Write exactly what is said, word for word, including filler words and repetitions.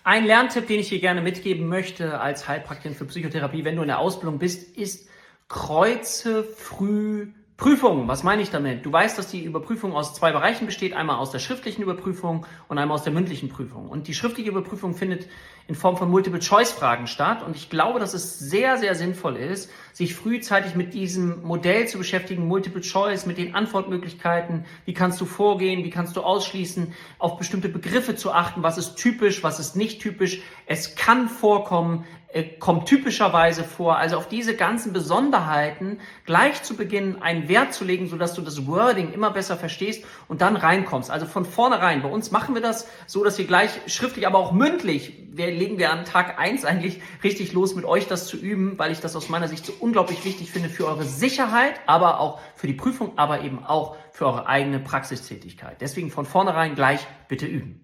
Ein Lerntipp, den ich dir gerne mitgeben möchte als Heilpraktikerin für Psychotherapie, wenn du in der Ausbildung bist, ist: kreuze früh Prüfungen. Was meine ich damit? Du weißt, dass die Überprüfung aus zwei Bereichen besteht. Einmal aus der schriftlichen Überprüfung und einmal aus der mündlichen Prüfung. Und die schriftliche Überprüfung findet in Form von Multiple-Choice-Fragen statt. Und ich glaube, dass es sehr, sehr sinnvoll ist, sich frühzeitig mit diesem Modell zu beschäftigen, Multiple-Choice, mit den Antwortmöglichkeiten. Wie kannst du vorgehen? Wie kannst du ausschließen? Auf bestimmte Begriffe zu achten. Was ist typisch? Was ist nicht typisch? Es kann vorkommen, kommt typischerweise vor. Also auf diese ganzen Besonderheiten gleich zu Beginn einen Wert zu legen, sodass du das Wording immer besser verstehst und dann reinkommst. Also von vornherein. Bei uns machen wir das so, dass wir gleich schriftlich, aber auch mündlich, wir legen wir an Tag eins eigentlich richtig los, mit euch das zu üben, weil ich das aus meiner Sicht so unglaublich wichtig finde für eure Sicherheit, aber auch für die Prüfung, aber eben auch für eure eigene Praxistätigkeit. Deswegen von vornherein gleich bitte üben.